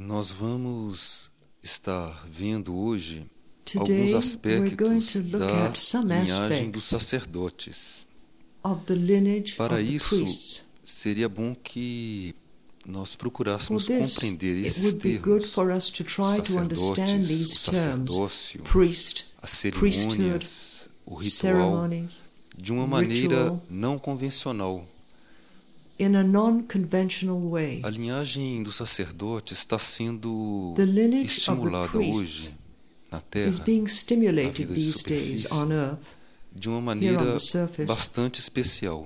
Nós vamos estar vendo hoje Today, alguns we're going aspectos to look da at some linhagem dos aspects sacerdotes. of the lineage Para of the isso, priests. seria bom que nós For procurássemos this, compreender it esses would be good termos, for us to try to understand sacerdotes, o these terms, sacerdócio, priest, as priesthood, cerimônias, o ritual, ceremonies, de uma maneira ritual, não convencional. in a non-conventional way. A linhagem dos sacerdotes está sendo The lineage of the estimulada priests hoje na is Terra, being na stimulated vida de these days superfície, on earth de uma here on maneira the surface bastante especial.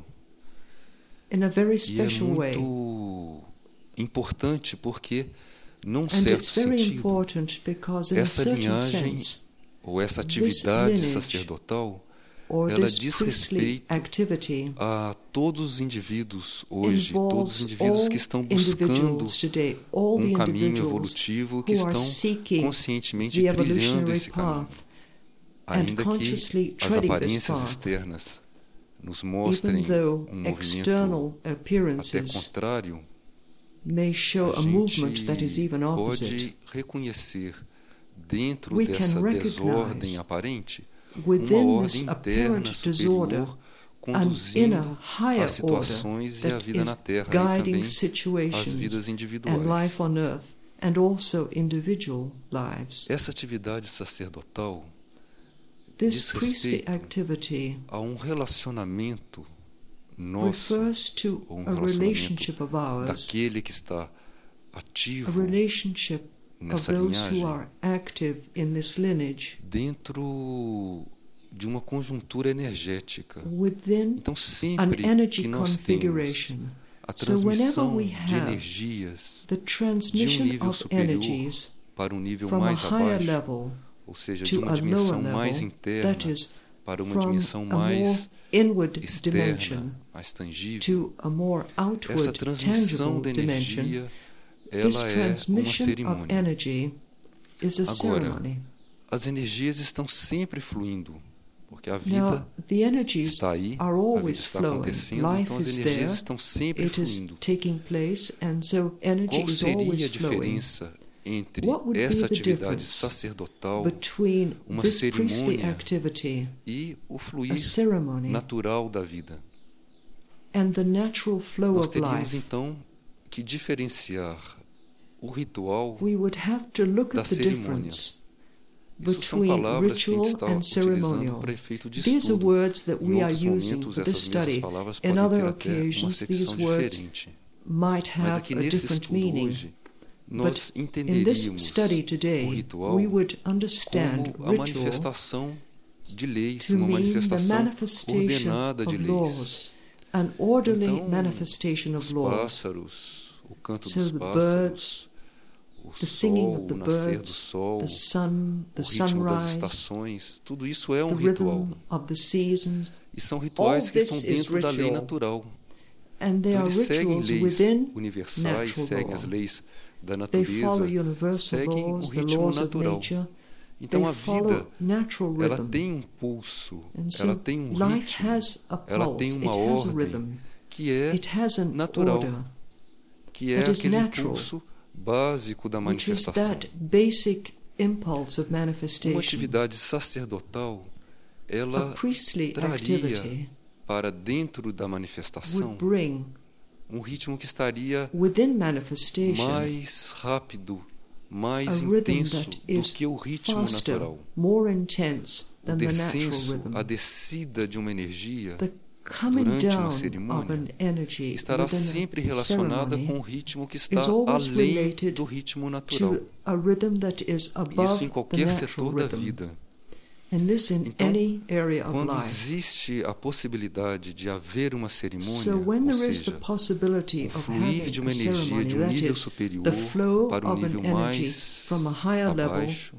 in a very E é special way. muito importante porque, num And certo it's very sentido, important because in a essa certain linhagem sense, ou essa this atividade lineage sacerdotal, or ela this diz priestly respeito activity a todos os indivíduos hoje, todos os involves indivíduos all que estão buscando individuals today, all the caminho individuals evolutivo, que who are estão seeking conscientemente the trilhando evolutionary esse caminho, path and ainda que consciously as treading this aparências path, externas nos even mostrem though movimento external até appearances contrário. may show A a movement that is gente even opposite. pode reconhecer dentro We dessa can recognize desordem aparente uma within this ordem apparent interna disorder superior an conduzindo inner higher as situações e a order that vida na is Terra e também guiding as situations vidas and individuais. life on earth and also individual lives. Essa atividade sacerdotal This diz priestly respeito activity a um relacionamento nosso, refers to ou um a relationship relacionamento of ours, daquele que está a ativo relationship of nessa those who linhagem are active in this lineage dentro de uma conjuntura energética. within Então, an sempre energy que nós temos configuration. a So whenever transmissão we de have energias the de um transmission nível of superior energies para um nível from a mais higher abaixo, level ou seja, de to uma a dimensão lower mais level, interna that is, para uma from dimensão a more mais inward dimension externa, mais tangível, to a more essa outward, transmissão de tangible dimension, energia, this ela é uma transmission of cerimônia. energy is a Agora, ceremony. as energias estão sempre fluindo, porque a Now, vida the energies está aí, are a vida always está flowing. acontecendo, Life então as is energias there, estão sempre it is fluindo. taking place, and so energy Qual is seria always a flowing. diferença entre What would essa be the atividade difference sacerdotal between uma this priestly cerimônia activity, e o a fluir ceremony, natural da vida? and the natural flow Nós of teríamos life? então que diferenciar o ritual We would have to look da at the cerimônia. difference Isso são between palavras que a gente ritual está and utilizando ceremonial. para efeito de These are estudo. words that Em we are outros using momentos, for this essas mesmas study. palavras In podem ter other até uma occasions, these acepção words diferente. might Mas have aqui a nesse different estudo meaning. hoje, nós But in this entenderíamos study o today, ritual we would understand como a ritual manifestação de leis, to uma mean the manifestação manifestation ordenada de of leis. laws, an orderly Então, manifestation of os laws. pássaros, o canto So dos the pássaros, birds, o the singing sol, of the o nascer do birds, sol, the sun, o the ritmo das sunrise, estações, tudo isso é um the ritual. rhythm of the seasons, E são rituais all que this estão is dentro da lei ritual. natural. and they Então, are eles seguem rituals leis within universais, natural seguem law. as leis da They follow natureza, universal seguem o laws, the ritmo laws of natural. nature. Então They a vida, follow natural ela rhythm. tem um pulso, And ela so tem um life ritmo, has a ela tem pulse, uma it has a ordem rhythm, que é it has an natural, order, que é that is aquele natural, impulso básico da which is manifestação. that basic impulse of Uma manifestation. atividade sacerdotal, A ela priestly traria activity para dentro da manifestação would bring um ritmo que estaria within manifestation mais rápido, mais a rhythm intenso that do is que o ritmo faster, natural. more intense O than the natural descenso, rhythm. a descida de uma energia The coming durante down uma of cerimônia an energy estará within sempre a relacionada ceremony com o ritmo que está is always além related do ritmo natural. to a rhythm that is Isso above em the qualquer natural setor da rhythm. vida. And this in Então, any area of quando life. existe a possibilidade de haver uma cerimônia, So when ou there is the seja, possibility o of fluir de having uma a energia ceremony, de um that nível is, superior the flow para um of an nível energy mais from a higher level abaixo,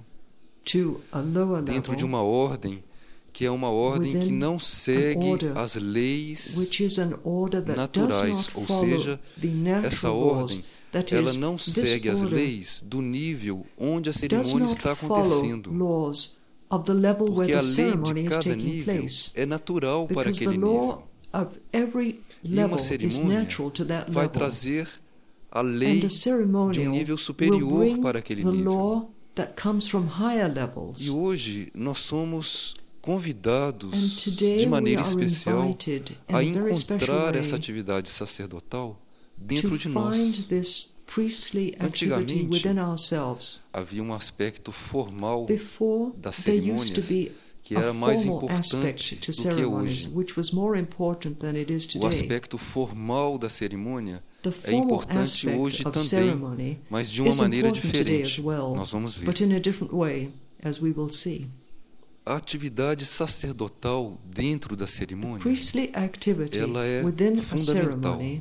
to a lower dentro de level, uma ordem que é uma ordem que within não segue order, as leis which is an order that does naturais, not ou follow seja, the essa natural ordem, laws. That ela is, não this segue as order leis do nível onde a does cerimônia not está follow acontecendo. laws of the level where Porque a the lei ceremony de is cada taking nível place. é natural para Because the aquele law nível. of every E uma level is cerimônia natural to that vai level. trazer a And lei the de ceremonial nível will superior bring para aquele the nível. law that comes from higher E levels. hoje nós somos convidados And today de we maneira are especial invited in a a very special encontrar essa way atividade sacerdotal to dentro de nós. find this priestly activity Antigamente, within ourselves. Havia um aspecto formal Before, das there used to cerimônias be que a era mais formal importante aspect to do que ceremonies, hoje. which was more important than it is O today. aspecto formal da cerimônia The é formal importante hoje aspect of também, ceremony mas de uma is maneira important today as diferente. well, Nós vamos ver. but in a different way, as we will see. A atividade sacerdotal dentro da cerimônia, Priestly activity ela é within a fundamental. ceremony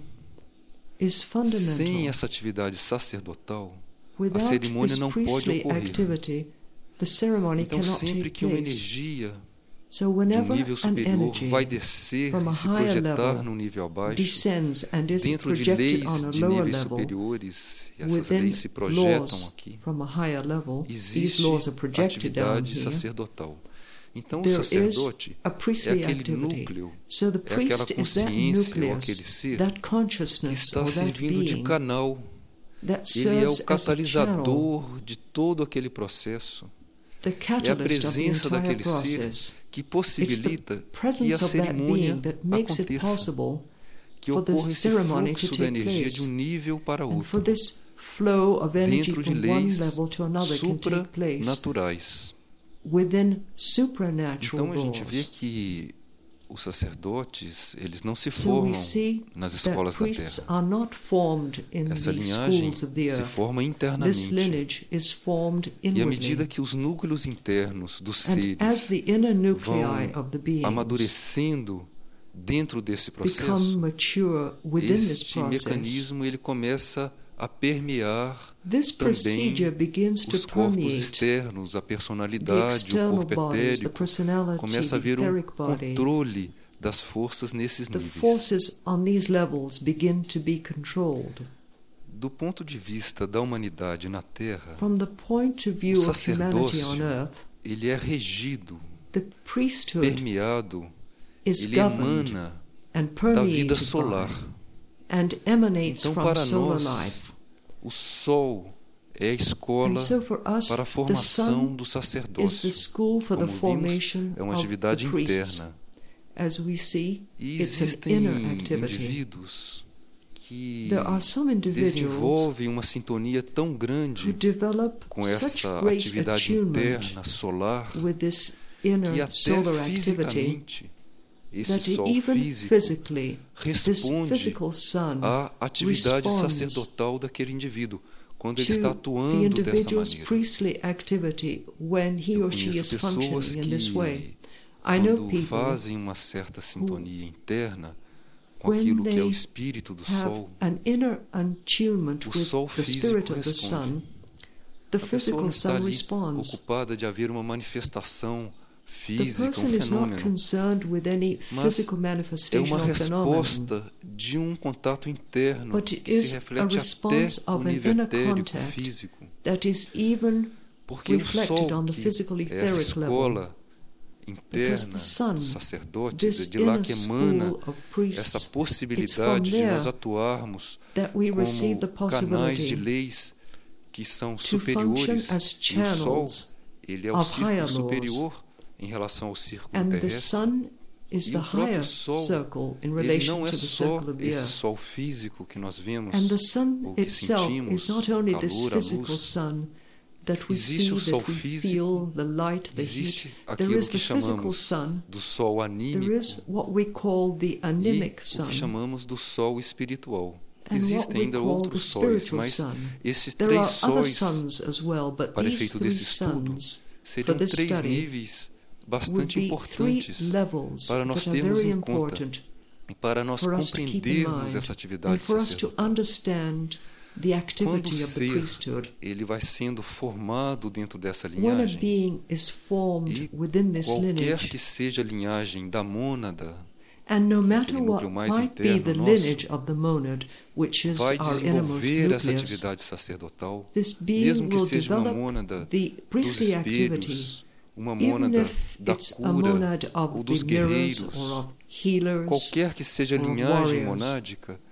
is fundamental. Sem essa atividade sacerdotal, a Without cerimônia this não pode priestly ocorrer. activity, the ceremony Então, cannot sempre take que uma place. energia So de um whenever nível an superior energy vai descer from a e se higher projetar level no nível abaixo, descends and is dentro de projected leis on a de lower níveis level, superiores, e essas within leis se projetam laws aqui, from a higher level, these existe laws are projected down atividade here. sacerdotal. Então, o There is sacerdote a é priestly aquele activity. núcleo, So the é aquela priest is that consciência ou nucleus, aquele ser that que consciousness está or that servindo de being canal. that Ele é serves o as a channel, catalisador de todo aquele processo. the É a catalyst of the presença entire daquele ser process. que It's the possibilita que a presence of that cerimônia being that makes it aconteça, possible que for the ocorra esse ceremony to fluxo da take energia place. de um nível para And for outro, this flow of energy dentro de from one leis level to another can take place supranaturais. within supernatural Então a gente vê laws. que os sacerdotes, eles não se So we formam see nas that escolas da priests terra. are not formed in Essa the linhagem schools of the se earth. forma This internamente. lineage is formed E à medida inwardly. que os núcleos internos dos And seres as the inner nuclei vão of the beings amadurecendo dentro desse become processo, mature within this este process, mecanismo ele começa a permear this também procedure begins to os corpos permeate externos, a the personalidade, o external corpo bodies, the etérico. personality, Começa a the haver um etheric body. controle das forças nesses The níveis. forces on these levels begin to be controlled. Do ponto de vista da humanidade na Terra, From the point of view o of humanity on sacerdócio earth, ele é regido, the priesthood permeado, is ele governed emana and da vida permeated solar. by and emanates Então, from para solar nós, life. o Sol é a escola And so for us, para a the formação sun do is the sacerdócio. school for the Como vimos, formation é uma of atividade the priests. interna. As we see, E it's an existem inner activity. indivíduos que There are some individuals desenvolvem uma sintonia tão who grande develop com such essa great atividade attunement interna, solar, with this que inner até solar activity fisicamente esse that Sol even físico physically, this responde physical sun à atividade responds sacerdotal daquele indivíduo, quando ele to está the atuando dessa individual's maneira. priestly activity when he Eu or she is conheço pessoas functioning in this way. que, I know quando people fazem uma certa sintonia interna com when aquilo que é o they espírito do have Sol, an inner attunement o with Sol the físico spirit of the responde. sun, the a pessoa não physical está sun ali responds. ocupada de haver uma manifestação The física, person um is not fenômeno, concerned with any mas physical é manifestation uma or phenomenon, resposta de um contato interno but it que se is a reflete até response o of an nível inner etérico contact físico, that is even porque o reflected Sol, on the que physical é essa etheric level. escola Because interna the sun, dos sacerdotes, é this de lá inner que emana school of essa priests, it's from possibilidade de nós there atuarmos that we receive the como canais de possibility leis que são to function superiores, as e o Sol, channels ele é o of higher círculo laws. superior em relação ao círculo And the terrestre. sun is E the o próprio higher Sol, circle in ele relation não é to the só circle of the esse earth. Sol físico que nós vemos, And the sun ou que itself sentimos, is not only o this calor, a physical luz. sun that we Existe see, o Sol that we físico, feel, the light, the existe heat. aquilo There is que the physical chamamos sun. do Sol anímico There is what we call the e anemic o sun. que chamamos do Sol espiritual. And what Existem we ainda call the outros sóis, spiritual mas sun. esses There três are other sóis, suns as well, but para these efeito three desse estudo, suns seriam for this três study níveis would bastante be three importantes levels para nós that are termos very em conta important e para nós for us to keep in compreendermos mind essa and atividade for us to sacerdotal. understand the Quando o activity of the ser priesthood. ele vai sendo formado dentro dessa When a linhagem, being is formed e within this qualquer lineage, que seja a linhagem da mônada, and no que é matter aquele what núcleo mais might be the interno nosso, lineage of the monad, which is vai our innermost desenvolver essa nucleus, atividade sacerdotal, this being mesmo que will seja uma develop mônada the dos priestly activity, espelhos, uma even mônada if da it's a cura monad ou of dos the mirrors guerreiros, or of healers, qualquer que seja a or linhagem warriors. monádica,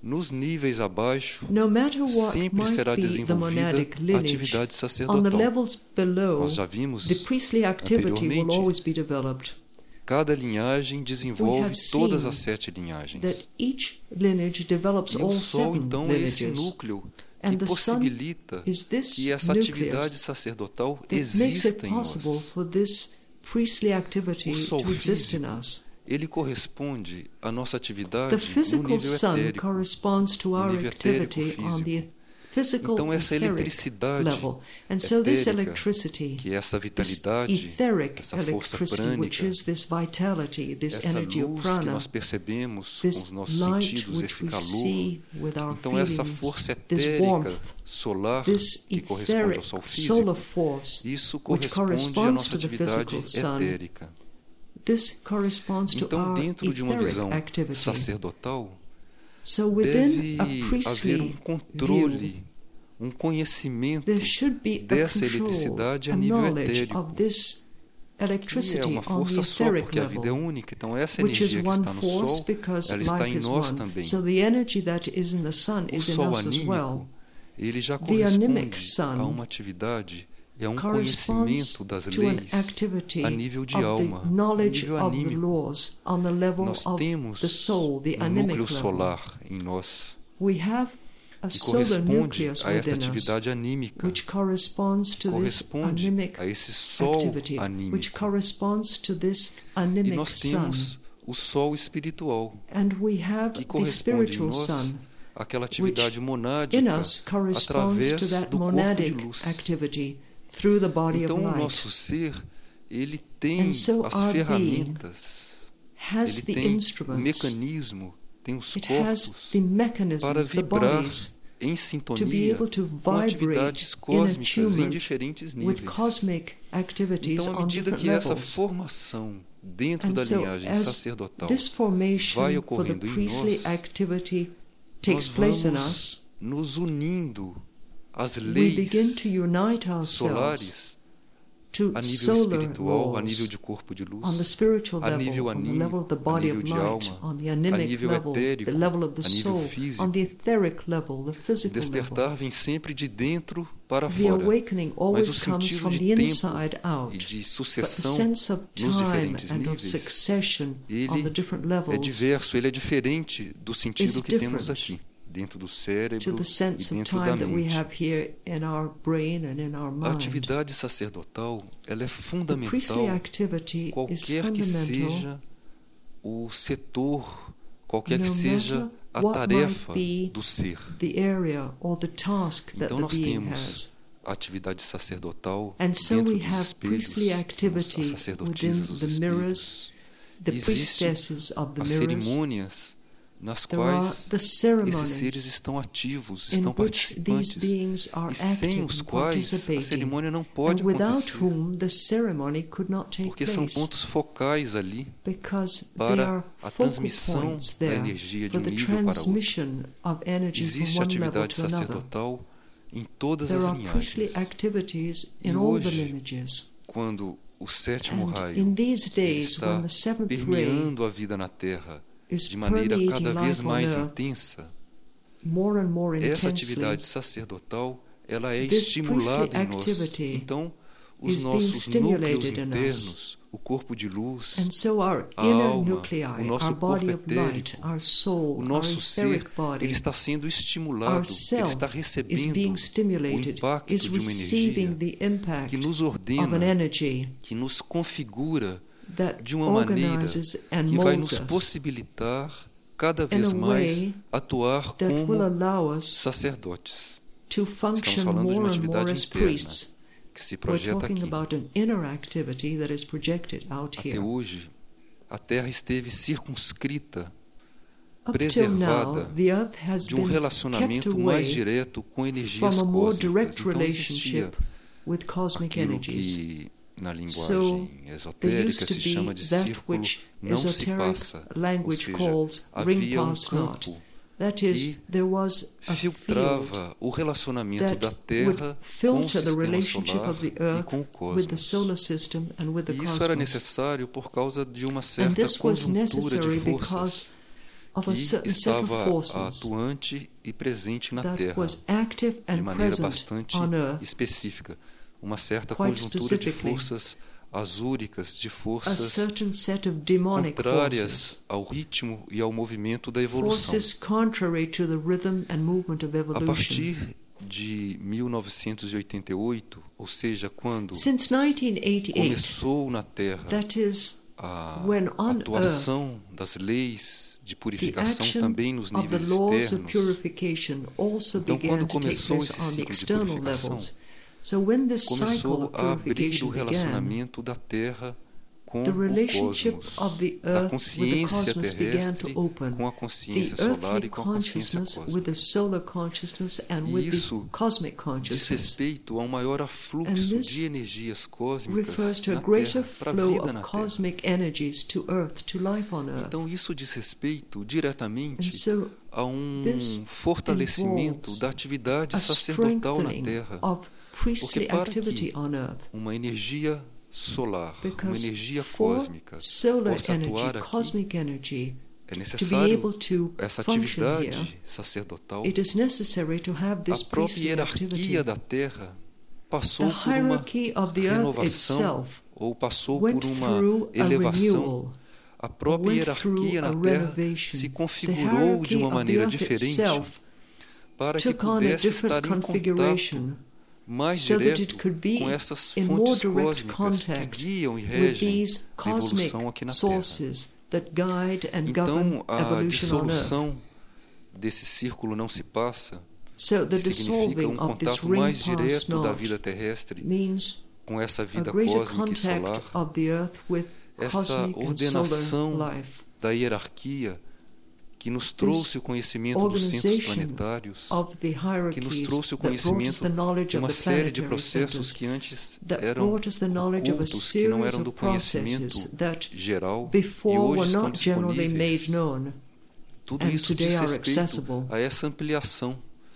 nos níveis abaixo, no matter what sempre might será be the desenvolvida monadic a lineage, atividade on the sacerdotal. levels below, Nós já vimos the priestly activity will anteriormente, always be developed. cada linhagem desenvolve have todas seen as 7 linhagens. That each lineage develops E all o Sol, 7 então, é esse lineages. núcleo And que the Sun possibilita is this que essa nucleus atividade sacerdotal that makes it exista em possible nós. for this priestly activity O Sol to exist in físico, us. ele corresponde à nossa atividade The no physical nível sun etérico. corresponds to our nível etérico activity on the físico. physical Então, essa etheric eletricidade level. And so this etérica, electricity, que é essa this vitalidade, etheric essa força electricity, which prânica, is this vitality, this essa energy of luz que prana, nós percebemos com this os nossos light sentidos, which esse we calor. see with our Então, essa feelings, força this etérica warmth, solar this que corresponde ao etheric Sol solar físico, force, isso which corresponde à corresponds nossa to the atividade physical sun, etérica. this corresponds to Então, our dentro de uma etheric visão activity. sacerdotal, So within deve a haver priestly controle, view, conhecimento there should be a dessa control, eletricidade a a nível knowledge etérico. of this Que é electricity uma on the força só, etheric porque a vida é level, única. Então, essa which is energia que one está no force Sol, because ela está life em is nós one. também. So the energy that is in the sun O is in Sol us as well. anímico, ele já The anemic corresponde sun a uma atividade e a corresponds conhecimento das to an leis activity a nível de of alma, the a knowledge nível of the anímico. laws on the level Nós of temos the soul, the anemic núcleo level. solar em nós, We have a que solar corresponde nucleus a essa within us, atividade anímica, which corresponds to this corresponde anemic a esse Sol activity, which anímico. corresponds to this E anemic nós sun. temos o Sol espiritual, And we have que the corresponde em spiritual nós sun, àquela atividade in monádica us corresponds através to that do corpo de monadic luz. activity through the body Então, of o light. nosso ser, ele tem And so as our ferramentas, Has ele the tem o instruments, mecanismo, tem os it has corpos the para mechanisms, the vibrar bodies, em to be sintonia able to com vibrate atividades in cósmicas em attunement diferentes with níveis. cosmic activities Então, à on medida different que essa levels. formação dentro And da so, linhagem as sacerdotal this formation vai for the ocorrendo em priestly nós, activity nós takes place in vamos us, nos unindo às we begin leis to unite ourselves solares to a nível solar espiritual, a nível laws de corpo de luz, on the spiritual a level, nível on the anímico, level of the a body nível of de light, alma, on the a anemic nível level, etérico, the level of the a nível soul, físico. on the etheric level, the O physical level. despertar vem sempre de dentro para The fora, awakening mas always o comes sentido from de the tempo inside e out. de But the sucessão sense of nos time diferentes and of níveis, succession on ele the different é levels diverso, ele é diferente do sentido is que temos different aqui, dentro do to cérebro the sense e of dentro da time that we mente. have here in our brain and in our A mind. atividade sacerdotal, ela é The priestly fundamental, activity is qualquer que fundamental, seja o setor, qualquer que no seja matter a what tarefa might be do ser. the area or the task that Então the nós being temos has. a atividade sacerdotal And so dentro we dos have espelhos, priestly temos activity as within sacerdotisas, os the mirrors, espelhos. the Existem priestesses of the as mirrors. cerimônias nas There are quais the esses seres ceremonies estão ativos, in estão which these participantes, beings are e sem active os and quais a participating, cerimônia não and pode without acontecer, whom the ceremony could not take porque são place, pontos focais ali because they para are a focal transmissão points da there energia de for um the nível para outro. transmission of energy Existe from one level atividade to another. sacerdotal em todas There as are priestly linhagens. activities E in all the hoje, lineages. quando o sétimo And raio in these ele days, está when the seventh ray permeando a vida na Terra is de maneira permeating cada vez life on mais earth intensa, more and more essa intensely, atividade sacerdotal ela é this estimulada priestly em nós. activity Então, os is being nossos núcleos stimulated in us. internos, o corpo de luz, And so our a inner alma, nuclei, o nosso our body corpo of light, etérico, our soul, o our nosso ser, etheric body, ele está sendo our estimulado, ele self está is recebendo being o stimulated, impacto is de uma receiving energia the impact que nos of an ordena, energy que nos configura that de uma maneira organizes and que vai molds nos us possibilitar cada in vez a mais way atuar that will como allow us sacerdotes. to Estamos function falando de uma more and more atividade as interna priests. que se We're projeta talking aqui. about an inner activity that is projected out Até here. hoje, a Terra esteve circunscrita, Up till now, preservada the earth has de um been kept relacionamento mais away direto com energias from a more cósmicas. direct Então existia relationship with cosmic aquilo energies. que na So, linguagem there esotérica used to se chama be de that círculo which não se esoteric passa, language ou calls seja, ring havia past not. campo That is, there was a field filtrava o relacionamento that da would Terra com o filter the sistema relationship solar of the e earth com o with the cosmos. solar system and with the E isso era cosmos. necessário por causa de uma And certa this was conjuntura necessary de because forças of a que certain set of estava forces atuante e presente na that Terra, was active de and maneira present bastante on Earth, específica. Uma certa quite conjuntura de specifically, forças azúricas, de a forças certain set of demonic forces, contrárias ao ritmo e ao movimento da evolução. forces contrary to the rhythm and movement of A evolution. partir de 1988, ou seja, quando Since 1988, começou na Terra that is, a when on atuação das leis de the purificação action também nos of the níveis laws of externos, purification also então, began quando to take começou place esse on the ciclo de external purificação, levels. So when this cycle começou of a abrir o purification began, relacionamento da Terra com the o relationship cosmos, of the da Earth with the consciência cosmos began terrestre to open, com a the consciência solar earthly e com a consciência consciousness with cósmica. the solar consciousness and E with the isso cosmic diz consciousness respeito a um maior And afluxo this de energias cósmicas refers to a na greater Terra, para a flow vida na of Terra. cosmic energies to Earth, to life on Earth. Então isso diz respeito And diretamente so a um this fortalecimento involves da atividade a sacerdotal na strengthening Terra, of priestly para activity que on Earth. uma energia solar, uma Because energia for cósmica solar possa energy, atuar aqui, cosmic energy, é to be necessário able to essa function here, atividade sacerdotal. it is necessary to have A this própria priestly activity. hierarquia da Terra passou The por uma hierarchy of the Earth renovação itself ou passou went por uma through a elevação. renewal, A própria went hierarquia through na a Terra renovation. se The configurou de hierarchy uma of the maneira Earth diferente itself para que took on a pudesse different estar em contato configuration mais so that it direto could be com essas in more fontes direct cósmicas que contact guiam e with regem these a cosmic evolução aqui na Terra. sources that guide and govern Então, a evolution on Earth. dissolução desse círculo não se passa, So the que significa dissolving of this contato ring mais passed direto da not vida terrestre means com essa a vida greater cósmica e solar, contact of the Earth with essa cosmic and solar ordenação life. da hierarquia que nos trouxe o conhecimento dos centros Organization planetários, of the que nos hierarchies trouxe o that brought us conhecimento the knowledge de of uma the série de planetary processos centers, que antes that eram brought us the knowledge of a ocultos, que não series eram do of processes conhecimento that geral e before were hoje estão not generally made disponíveis. known. Tudo and isso today diz are respeito accessible. a essa ampliação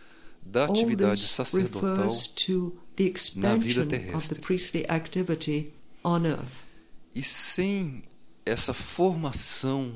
da All atividade this sacerdotal refers to the expansion of the terrestre. priestly activity on Earth. e sem essa formação,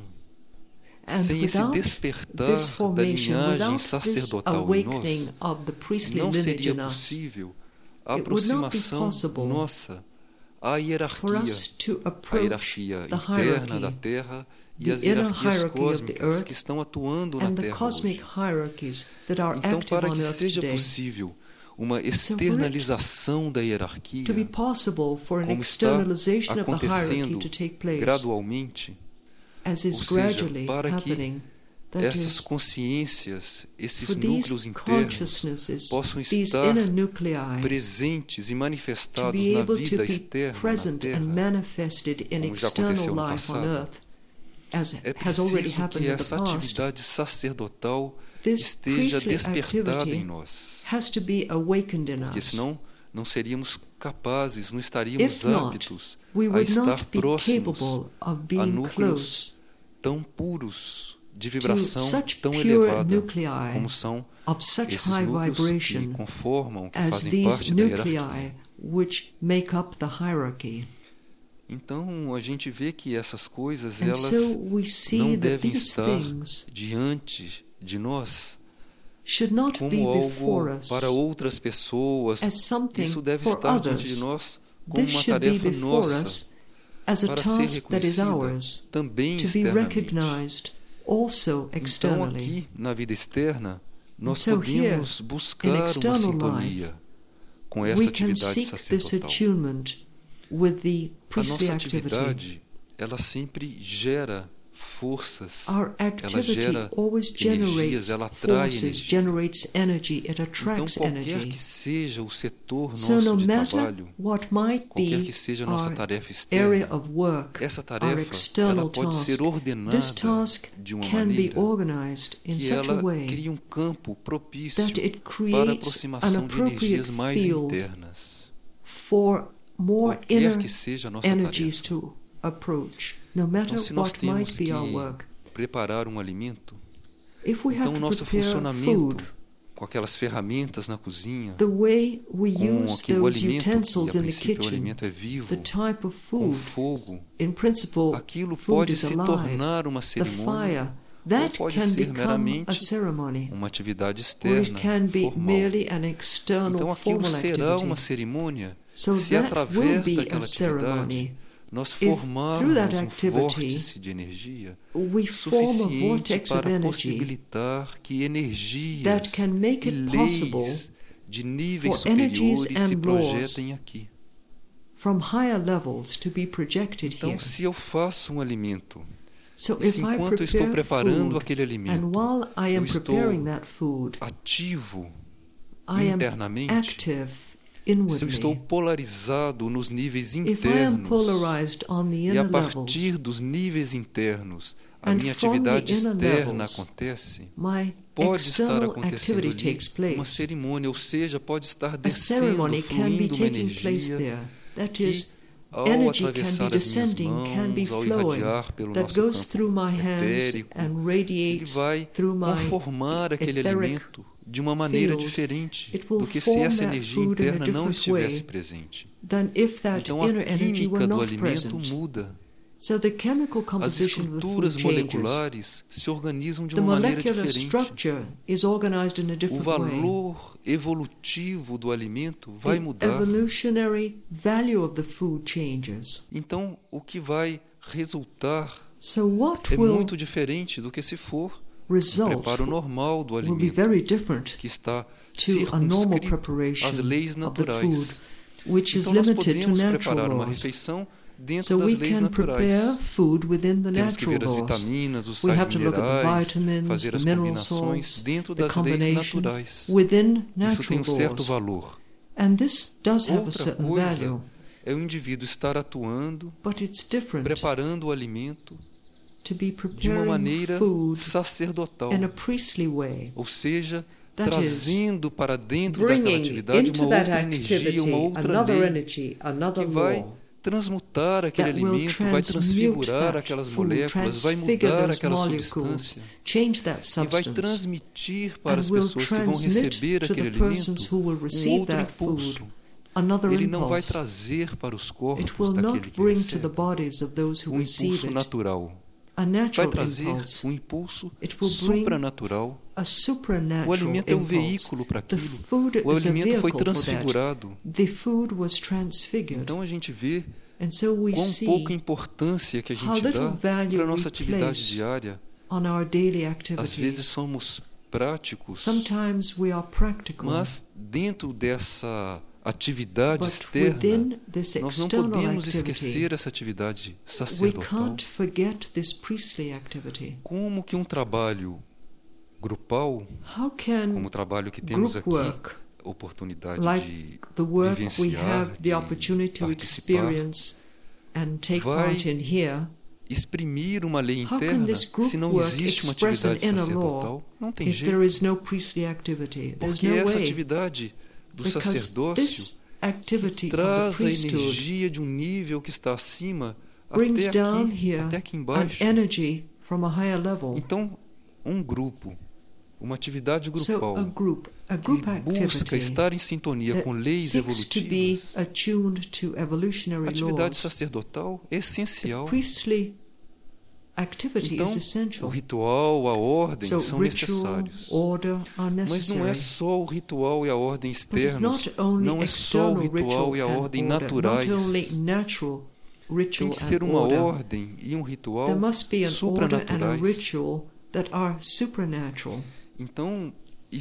And sem esse without despertar this da formation, linhagem without this sacerdotal em awakening nós, of the priestly não lineage seria in us, possível a it would not be aproximação possible nossa à for hierarquia, us to a approach hierarquia the interna da hierarchy Terra e the as inner hierarquias hierarchy of the cósmicas earth que estão atuando na and the Terra cosmic hoje. hierarchies that are Então, active para on que Earth seja today. possível uma for it externalização da hierarquia, To be possible for an como está externalization of the hierarchy acontecendo to take place, gradualmente, as is ou seja, gradually para que happening, that essas is, consciências, esses for núcleos these internos consciousnesses, possam these estar inner nuclei, presentes e to manifestados be na able to vida be externa na present and Terra, manifested in como já external aconteceu no life on passado. Earth, as É has already preciso happened que in the essa past. atividade sacerdotal This esteja priestly despertada activity em nós, has to be awakened in porque us. senão não seríamos capazes, não estaríamos If not, aptos we a would estar not be próximos capable of a being núcleos close tão puros, de to vibração such tão pure elevada, nuclei como são of such esses high núcleos que vibration conformam, que as fazem these parte da hierarquia. nuclei which make up the hierarchy. Então a gente vê que essas coisas And elas so we see não that devem these estar things diante de nós should not be como before algo us para outras pessoas. as something Isso deve for estar diante others. de nós como This uma should be tarefa before nossa us as a para ser task that is reconhecida ours, também to be externamente. recognized also Então externally. aqui na vida externa nós so here, podemos in buscar uma external sintonia com essa We can atividade seek this sacerdotal. attunement with the A priestly nossa activity. atividade, ela sempre gera forças, Our ela activity gera always energias, generates ela atrai forces, energia. generates energy, it Então, attracts qualquer energy. que seja o setor So nosso no de matter trabalho, what might qualquer be que seja a nossa our tarefa area externa, of work, essa our tarefa ela external pode task, ser ordenada this task de uma can be maneira organized in que such a ela way cria um campo propício that it para a creates an aproximação de appropriate energias mais field internas. for more Qualquer inner que seja a nossa energies tarefa. to approach, no matter Então, se nós what might temos be que our work. preparar um alimento, If we então have o to nosso prepare funcionamento food, com aquelas ferramentas na cozinha, the way we com use aquele those alimento, que utensils a in the princípio o kitchen, alimento é vivo, the type of com food, fogo, in principle, aquilo food pode is se alive. tornar uma The cerimônia fire ou that pode can ser become a meramente ceremony, uma atividade or it externa, can be formal. merely an external Então aquilo formal será uma activity. cerimônia So se that will através be a daquela ceremony atividade nós if, through that formarmos um activity, vórtice de energia we form a suficiente vortex of para energy possibilitar que energias that can make e it possible leis de níveis for energies superiores se and laws projetem aqui. from higher levels to be projected Então, here. se eu faço um alimento, So e if se I enquanto eu estou prepare preparando food, aquele and alimento, while I eu am estou preparing that food, ativo I am internamente, active se eu estou inwardly. polarizado nos níveis If I am internos, polarized on the e a inner partir levels, dos níveis internos, a and minha from the atividade inner externa levels, acontece, my pode estar external acontecendo activity ali takes uma place. cerimônia, ou seja, pode estar A descendo, ceremony can be fluindo uma taking place energia there. That que, is, ao energy can atravessar be as minhas descending, can be mãos, ao flowing, irradiar pelo that nosso goes campo through my hands etérico, and ele radiates vai through my conformar aquele etheric alimento de uma maneira field. diferente It will do que se form essa that energia food in a interna não different estivesse way presente. than if that Então a inner energy were química do not alimento present. muda. So the chemical As composition of the estruturas food changes. moleculares se organizam de The uma maneira molecular diferente. structure is organized in a O different way. valor evolutivo do alimento vai The mudar. evolutionary value of the food changes. Então, o que vai resultar So what é will muito diferente do que se for um result preparo normal do will be alimento, very different que está to a normal circunscrito preparation às leis of the naturais. food, which is Então, nós limited to podemos natural preparar uma laws. refeição dentro So das we leis can prepare naturais. food within the Temos que natural ver as laws. vitaminas, os We sais have to look at the minerais, vitamins, fazer the as mineral combinações salts, dentro the das leis combinations naturais. within Isso tem um natural certo laws. valor. And this does have a Outra certain coisa value, é o indivíduo estar atuando, but it's different preparando o alimento to be de uma preparing maneira food sacerdotal, in a priestly way. ou seja, That trazendo para dentro daquela Bringing atividade into uma that outra energia, activity uma outra another lei energy, another que vai law transmutar aquele that will alimento, vai transmute transfigurar that aquelas food, moléculas, vai transfigure mudar those aquela molecules, substância change that e vai substance, transmitir para and as will pessoas que vão transmit receber to aquele the persons alimento who will um receive outro that impulso. food another Ele não vai impulse. trazer para os It corpos will daquele not que bring to recebe the bodies of those who um receive impulso it natural. a Vai natural trazer impulse, um impulso It will bring supranatural. a O supernatural alimento é um impulse. veículo para The aquilo. food O is a alimento foi vehicle for that. transfigurado. The food was transfigured. Então a gente vê And so we quão see pouca importância que a how gente little dá value para a we nossa atividade place diária. on our daily Às activities. vezes somos práticos, Sometimes we are practical, mas dentro dessa atividade but externa, within this nós não external podemos activity, esquecer essa atividade we sacerdotal. can't forget this priestly activity. Como que um trabalho grupal, How can como o trabalho que temos group aqui, work, oportunidade like the work we vivenciar, have the opportunity to participar, experience and take vai part in here, exprimir uma lei how can interna this group se não work existe uma express an atividade inner law sacerdotal? Não tem if jeito. there is no priestly activity? There's Porque no essa way, atividade do because sacerdócio this activity of the traz a priesthood energia de um nível que está acima brings até down aqui, here até aqui an embaixo. energy from a higher level. Então, um grupo, uma atividade So grupal a group que busca activity estar em sintonia that com leis seeks to be evolutivas, attuned to evolutionary atividade laws. sacerdotal é essencial. Priestly activity Então, is o essential. ritual, a ordem So são ritual, necessários. order are Mas não é necessary. só o ritual e a ordem But it's externos, not only não é só o external ritual ritual e a and ordem order, naturais. not only natural Tem ritual que ser and uma order. ordem e um ritual There must be an order and a supranaturais. ritual that are supernatural. Então,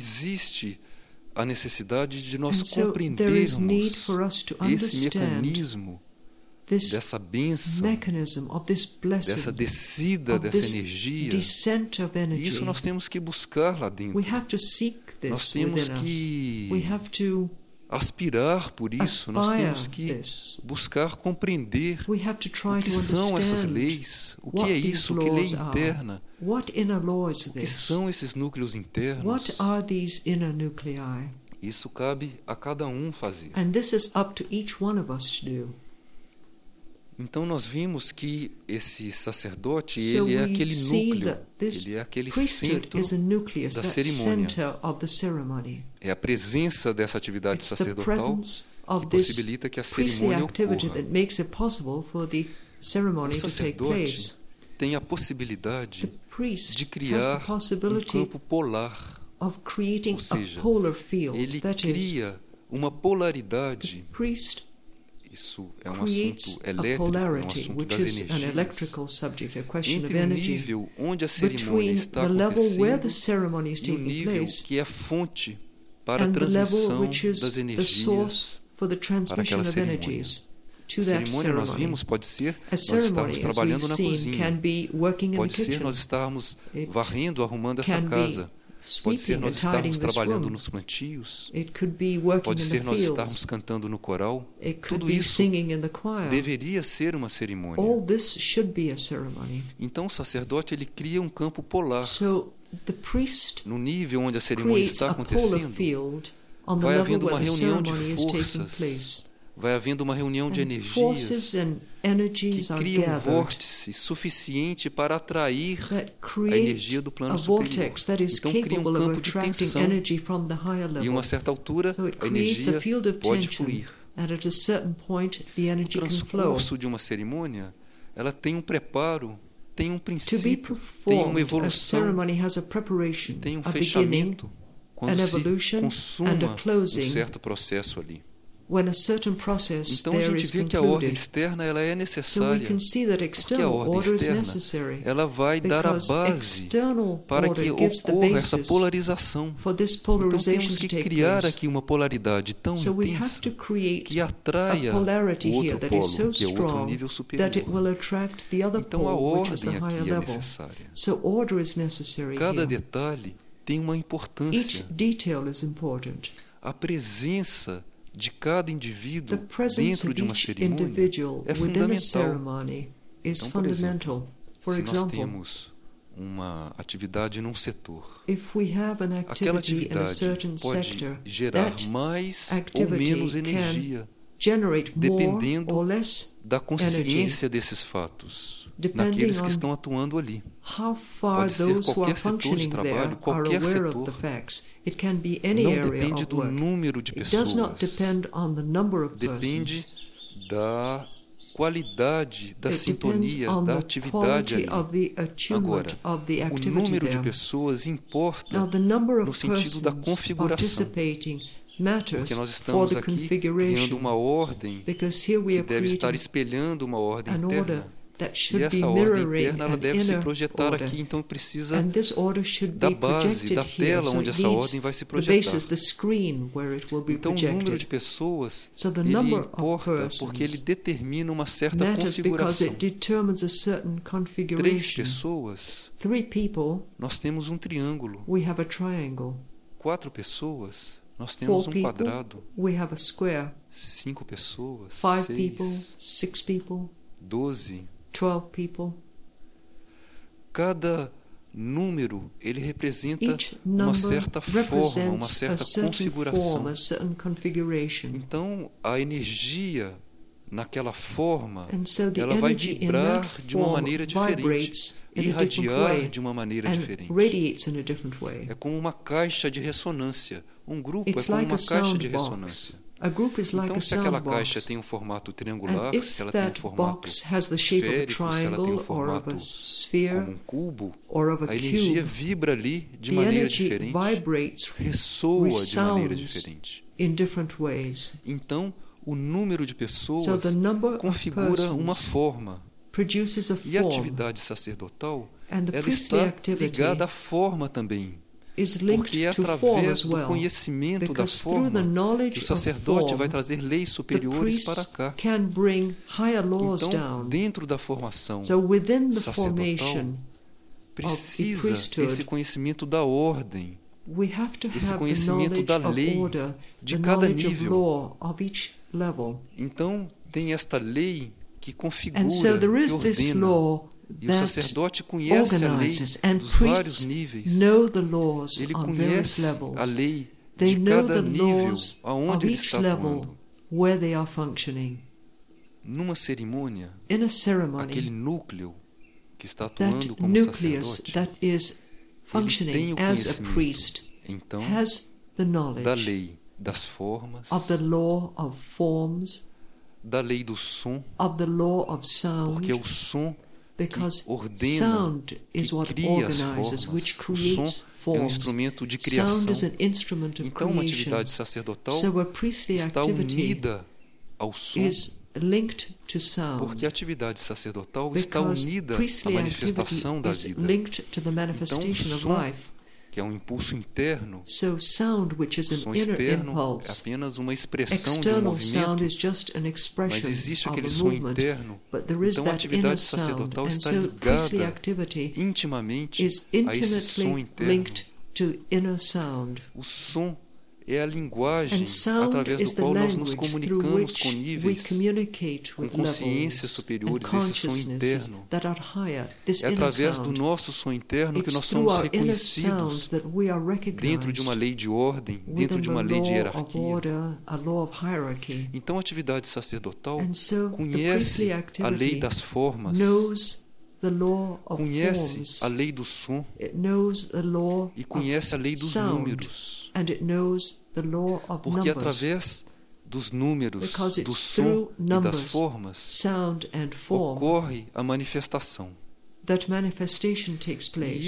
existe a necessidade de And nós so there is need compreendermos for us to esse understand mecanismo this dessa bênção, mechanism of this dessa blessing, descida of dessa this energia. descent of E energy. isso nós temos que buscar lá dentro. We have to seek Nós this temos within us. que We have to aspirar por isso, nós aspire temos que this. buscar compreender We have to o try que to são essas understand leis, o que what é these isso, que lei laws are. interna, What inner law is o que this? são esses núcleos internos. What are these inner nuclei? Isso cabe a cada um fazer. And this is up to each one of us to do. Então nós vimos que esse sacerdote, So ele é we aquele see núcleo, that this ele é aquele priesthood centro, is a nucleus, da that cerimônia. center of the ceremony. é a presença dessa atividade It's the sacerdotal presence que of this possibilita que a priestly cerimônia activity ocorra. that makes it possible for the ceremony O to take sacerdote, place. tem a the possibilidade priest de has the criar um possibility campo polar. of creating Ou seja, a polar field. Ele That is, cria uma the polaridade. priest Isso é um creates assunto a elétrico, é um polarity, assunto which das is an energias. electrical subject, a question of Entre o energy, nível onde a cerimônia between está the level where the acontecendo ceremony is e o taking nível place que é fonte para a and the level transmissão which is das the energias source for the transmission aquela of cerimônia. energies to A that cerimônia nós ceremony. vimos pode ser A nós ceremony, estarmos as trabalhando we've na seen, cozinha, can be working in the pode ser kitchen. nós estarmos It varrendo, arrumando essa can be casa, pode ser sweeping nós and tidying estarmos this trabalhando room. nos plantios, It could be working pode in ser the nós estarmos fields. cantando no coral. It could Tudo be isso singing in the choir. deveria ser uma cerimônia. All this should be a ceremony. Então o sacerdote ele cria um campo polar. So the priest No nível onde a cerimônia creates está a polar acontecendo, field on the vai level havendo uma where the reunião de ceremony is taking forças, place. vai havendo uma reunião de And energias forces and que energies are criam um gathered vórtice suficiente para atrair that a create energia do a plano superior. vortex that is Então cria um capable of campo de attracting tensão energy from the higher e, a level. uma certa altura, So it a creates a energia field of pode tension, fluir. and at a certain point the O energy can flow. transcurso de uma cerimônia, ela tem um preparo, tem um To be princípio, tem uma performed, a evolução, ceremony has a preparation, tem um a beginning, fechamento, quando an se evolution, consuma and a um closing. certo processo ali. When a certain process Então a there gente is vê que a ordem concluded. externa ela é So we necessária, can see that porque a external ordem order is externa necessary ela vai dar a because base external para order que gives the ocorra essa basis polarização. for this Então polarization temos to que take criar place. aqui uma polaridade tão So we have intensa to create que a atraia polarity o here outro that is polo, so que é o outro strong nível that it will superior. attract the other Então a pole, which is the ordem higher aqui é level. necessária. So order is necessary Cada here. detalhe tem uma Each importância. detail is important. A presença de cada The indivíduo presence dentro of de uma each cerimônia individual é within a fundamental. ceremony is Então, por fundamental. For Se nós example, temos uma atividade num setor, if we have an aquela activity in a atividade certain pode sector, gerar that mais ou activity menos can energia, generate more dependendo or less da consciência desses fatos, Depending naqueles que on estão atuando ali. how far Pode ser those who are qualquer setor de functioning trabalho, there are qualquer aware of setor. the facts. It can be any Não area depende of do work. número de It does not pessoas, depend on the number of depende persons. da qualidade da It depends sintonia, on da the atividade quality of ali. the attunement Agora, of the O activity número de there. pessoas importa, Now, the number no of sentido da persons configuração, participating matters porque nós for estamos the aqui criando configuration, uma ordem because here we que are deve estar creating espelhando uma ordem an order interna. that E should be essa ordem mirroring interna ela an deve se inner projetar order. aqui, então precisa And this order should da be base, projected da here. tela So onde it essa needs ordem vai se the projetar. basis, the screen where it will be Então o número de projected. pessoas So the ele number of importa porque ele persons determina uma certa matters because configuração. it determines a certain 3 configuration. pessoas, 3 people, nós temos um triângulo. we have a triangle. 4 pessoas, nós 4 temos um people, quadrado. we have a square. 5 pessoas, 5 people, 6, 6 people, 12. 12 people. Cada número ele representa Each uma number certa forma, uma represents a certa certain configuração. form, a certain configuration. Então, a energia naquela forma, And so the ela vai energy in vibrar that de uma form maneira diferente, vibrates in a different irradiar way de uma maneira and diferente. radiates in a different way. É como uma caixa de ressonância. Um grupo It's é como like uma a caixa sound de box. ressonância. A group is like Então, a se aquela sound caixa box. tem um formato triangular, And if se ela tem um that formato box has the shape of a esférico, se ela tem um triangle or of formato a sphere como um cubo, or of a a energia cube, vibra ali de the maneira energy diferente, vibrates, ressoa de maneira resounds diferente. in different ways. Então, o número de So pessoas the number of configura uma persons forma. produces a E a form, atividade sacerdotal, and the ela priestly está activity ligada à forma também. is linked Porque é to form através as do well, conhecimento da because through the forma que knowledge o of sacerdote vai form, trazer leis the superiores para priest cá. can bring higher laws Então, down. dentro da formação So within the sacerdotal, formation, precisa priesthood, esse conhecimento da ordem, we have to esse have the conhecimento knowledge da of lei, order, de the cada knowledge of nível. law of each level. Então, tem esta lei que configura, And so there que is this ordena. law E o that sacerdote conhece a lei organizes, and dos vários priests níveis. know the laws Ele on various conhece levels. a lei They de know cada the nível laws aonde of ele each está level atuando. where they are functioning. Numa cerimônia, In a aquele ceremony, núcleo que está that atuando como nucleus sacerdote, that is ele tem functioning o as a conhecimento, priest então, has the da knowledge lei das formas, of the law of forms, da lei do som, of the law of sound, porque o som Because ordena, sound is que what cria as organizes, formas. which O creates som é um forms. instrumento de criação. Sound is an instrument of Então, uma creation. atividade sacerdotal So a priestly está activity unida ao som, is linked to sound. porque a atividade sacerdotal está Because unida à priestly manifestação activity da is vida. linked to the Então, manifestation o of som, life. que é um impulso interno, So sound, which is o an som inner externo é impulse, apenas uma expressão de um external sound movimento, is just an mas expression existe of aquele a som movement. interno. But there is Então, a that inner atividade sound, sacerdotal and está so priestly ligada activity intimamente is a esse som intimately interno. linked to inner sound. O som é a linguagem And sound através is do the qual nós nos language through comunicamos com which we níveis, communicate com with consciências levels and superiores, esse som consciousnesses interno. that are higher. This É inner através do sound. nosso som interno que It's nós through somos our inner reconhecidos sound that we are dentro de uma recognized lei de ordem, dentro within de the uma lei de law of hierarquia. order, a law of hierarchy. Então, a atividade sacerdotal And so the conhece priestly a lei activity das formas, knows the law of conhece forms. a lei do som It knows the law e conhece a lei of dos sound. números. And it knows the law of Porque numbers. através dos números, Because do it's som through e das numbers, formas, sound and form ocorre a manifestação. that manifestation takes E place.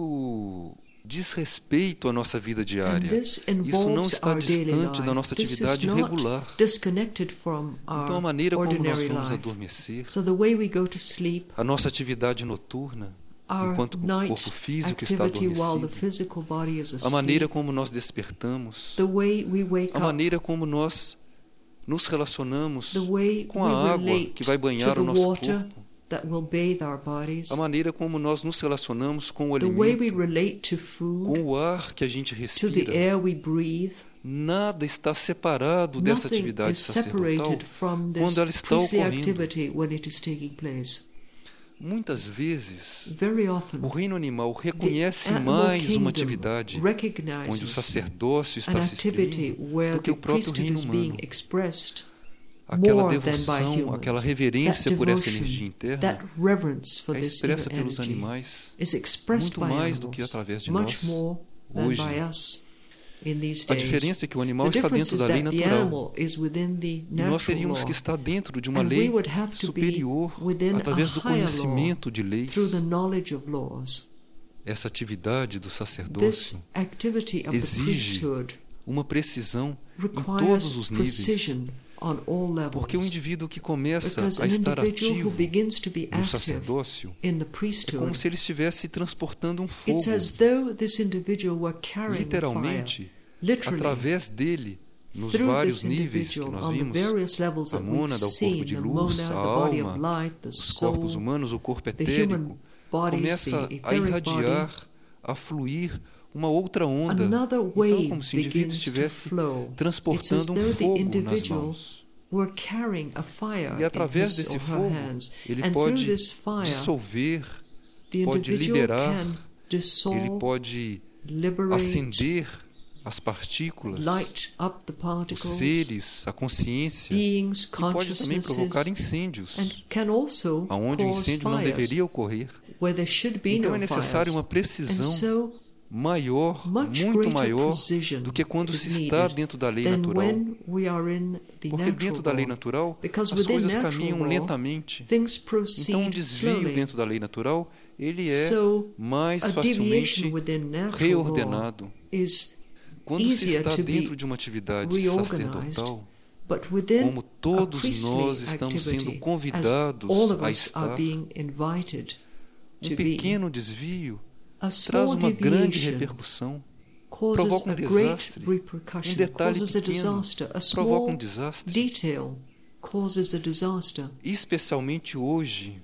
isso diz respeito à nossa vida And diária. this Isso não involves está our daily distante da life. nossa This is atividade not regular. disconnected from Então, a our maneira como nós ordinary vamos life. adormecer, So the way we go to sleep, a nossa atividade noturna, our enquanto o night corpo físico está activity while the adormecido, physical body is a maneira asleep, como nós despertamos, the way we wake a up, maneira como nós nos relacionamos the way com we a água relate que vai to banhar the o nosso water corpo, that will bathe our bodies, a maneira como nós nos relacionamos com o the way we alimento, relate to food, com o ar que a gente to the respira. air we breathe. Nada está separado dessa Nothing atividade is sacerdotal separated from this quando ela está priestly ocorrendo. activity when it is taking place. Muitas vezes, Very often, o reino animal reconhece the animal mais uma kingdom atividade onde o recognizes sacerdócio an está se activity exprimindo where do que the o próprio priesthood reino is being humano. expressed Aquela more than by devoção, humans. aquela reverência That por essa devotion, energia interna that reverence for é this expressa inner pelos energy animais is expressed muito by mais do que animals, através de much nós more than hoje. by us in these A days. diferença é que o animal The está difference dentro is da lei that the natural animal is within the e nós natural teríamos law, que estar dentro de uma and we lei would have to be superior within através a do higher law conhecimento de leis. through the knowledge of laws. Essa atividade do This sacerdócio activity of the exige priesthood uma precisão em requires todos os níveis, precision on all porque o levels. indivíduo que começa Because a an estar individual who ativo begins to be no active sacerdócio in the é como priesthood, se ele estivesse transportando um fogo, it's as though this individual were carrying fire, literalmente, literally, através dele, nos through vários this níveis que individual nós on the vimos, various levels a that we've mônada, o corpo seen, de the luz, monad, a the body alma, of light, the os corpos soul, humanos, o corpo the etérico, human bodies, começa the a etheric irradiar, body. a fluir uma outra onda. Another Então, wave como se o indivíduo begins to estivesse flow. It's as transportando um though the fogo nas individual mãos. were carrying a fire E através in his desse or her fogo, hands. ele And pode through this fire, dissolver, the pode individual liberar, can ele dissolve, pode liberate, acender as partículas, light up the os particles, seres, a consciência, beings, e pode também provocar consciousnesses, incêndios, and can also aonde o cause incêndio não fires deveria ocorrer. where there should be Então no é necessário fires. uma And precisão so maior, much muito greater maior precision do que quando is se está needed dentro da lei than natural. when we are in the Porque natural dentro da lei law. natural, Because as within coisas natural caminham law, lentamente. things Então, um proceed desvio slowly. dentro da lei natural, ele é So mais a deviation facilmente within natural law reordenado. is Quando se easier está to be dentro de uma atividade reorganized, sacerdotal, but within como todos a priestly nós estamos sendo activity, convidados as all of a us are estar, being invited to um be, pequeno desvio a traz small uma grande deviation repercussão, causes provoca a um great desastre, repercussion, detalhe causes a pequeno disaster, a provoca small um desastre. detail causes a disaster. Especialmente hoje,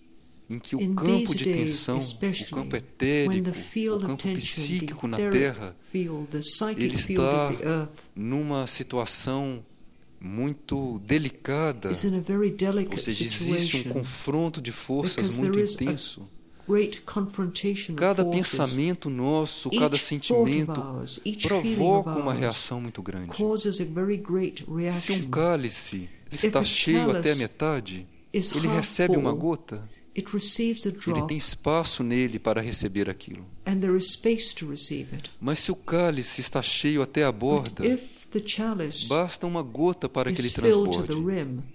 em que o In campo these de days, tensão, o especially, campo when etérico, the o field of campo tension, psíquico the na etheric Terra, field, the ele psychic field está of the earth, numa situação muito delicada, is in a very ou delicate seja, existe um situation. confronto de forças Because muito there is a intenso. Great confrontation of Cada forces. pensamento nosso, cada Each thought sentimento of ours, each feeling of provoca uma ours reação muito grande. causes a very great Se reaction. um cálice está a cheio até a chalice metade, is ele half recebe uma full, gota, it receives a ele drop, tem espaço nele para receber aquilo. and there is space to receive it. Mas se o cálice está cheio até a But borda, if the chalice basta uma gota para que is ele filled to the transborde. rim,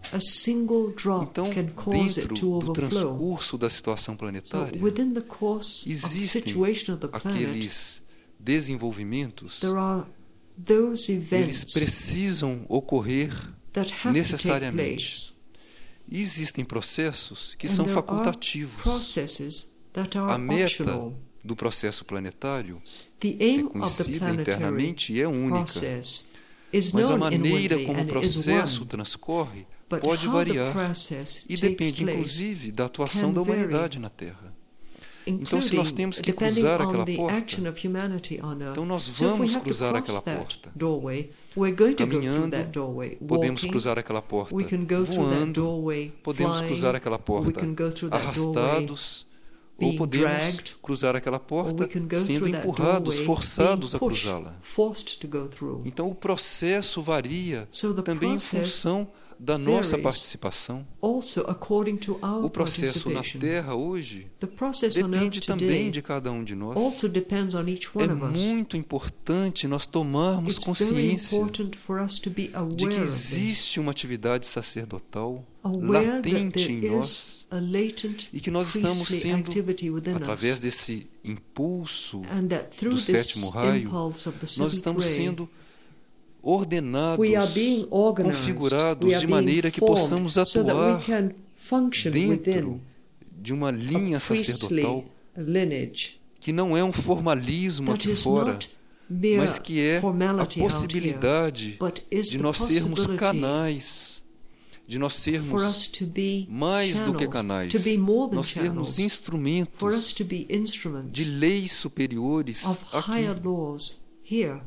a single drop Então, can cause it dentro to do overflow. transcurso da situação So planetária, within the course of the existem situation of the planet, aqueles desenvolvimentos, there are those eles events precisam ocorrer that have to take necessariamente. place. E existem processos que And são there are facultativos. processes that are A meta optional. do processo planetário The é aim of the conhecida planetary internamente e é única, process is mas a known maneira inwardly como o and is processo one, transcorre but pode how the variar process e takes depende, place, inclusive, da atuação can da vary. humanidade na Terra. Então, se including nós temos que depending cruzar on aquela the porta, action of humanity on Earth. então nós So if we vamos have to cruzar cross aquela that porta. doorway, we're going to go through Caminhando, that doorway. Podemos Walking, cruzar aquela porta we can go through that voando, doorway. podemos Flying, cruzar aquela or we porta can go through that doorway arrastados, ou being podemos dragged, cruzar aquela or porta we can go sendo through that empurrados, doorway forçados being a pushed, cruzá-la. forced to go through. Então o processo varia So the também em process função da nossa varies participação. Also, according to our O processo na participation, Terra hoje the process on depende Earth também today de cada um de nós. also depends on each É one of us. muito importante nós tomarmos It's very consciência important for us to be de que aware of this, existe uma atividade sacerdotal aware that latente there em nós is a latent e que nós estamos priestly sendo, activity within através us, desse impulso and that through do this sétimo raio, impulse of the nós seventh estamos ray, sendo ordenados, we are being organized, configurados we are de being maneira que formed, possamos so that we atuar can function dentro within de uma linha a sacerdotal priestly lineage que não é um formalismo that aqui is fora, not mere mas que é a formality out here, possibilidade but is de the nós sermos possibility canais, de nós for sermos us to be mais do que channels, canais, to be more than nós sermos channels, for us instrumentos to be instruments de leis superiores of aqui. higher laws here.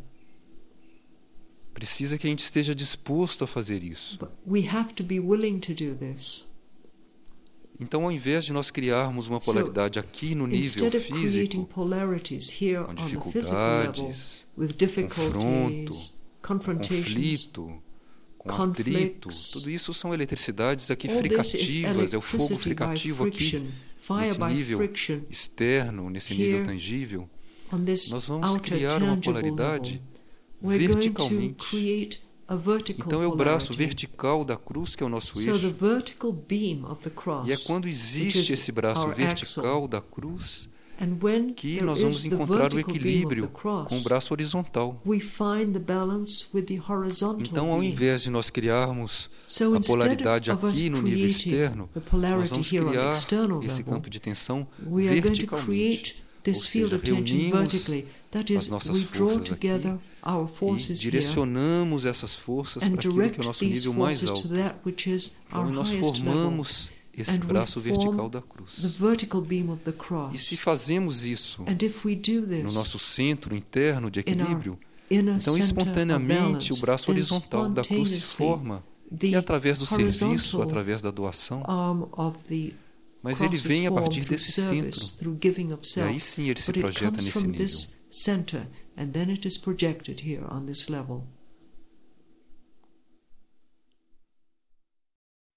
Precisa que a gente esteja disposto a fazer isso. But we have to be willing to do this. Então, ao invés de nós criarmos uma polaridade aqui no nível Instead of creating físico, polarities here com on the physical level, dificuldades, with difficulties, confrontations, conflito, com atrito, conflicts, tudo isso são eletricidades aqui all this is fricativas, é o fogo electricity by fricativo aqui, friction, fire nesse by nível friction, externo, nesse here, nível tangível. on this Nós vamos outer criar uma tangible polaridade level. We're going to verticalmente. create a vertical Então é o braço polarity. vertical da cruz que é o nosso So the eixo. vertical beam of the cross, E é quando which existe is esse braço our vertical axle, da cruz and when que there nós is vamos the encontrar o vertical beam of equilíbrio the cross, com o braço horizontal. we find the balance with the horizontal Então, ao beam. invés de nós criarmos So a instead polaridade of us aqui no nível creating externo, the nós polarity vamos here on the criar external esse level, campo de tensão we are going to verticalmente. create this Ou field seja, of tension reunimos vertically. That as is, nossas we draw forças together aqui our e forces here direcionamos essas forças and para aquilo que é direct o nosso these nível mais forces to alto. that which is our Então, nós highest level. formamos esse And we braço form vertical da the cruz. vertical beam of the E se cross. fazemos isso And if we do no this nosso centro interno de in our equilíbrio, inner então center of espontaneamente o balance, braço then horizontal da cruz se spontaneously forma. the E através do serviço, horizontal através da doação, arm of the mas ele cross is vem a formed partir through desse service, centro. through giving of E self. aí sim ele se But it projeta comes nesse from nível. this center, and then it is projected here on this level.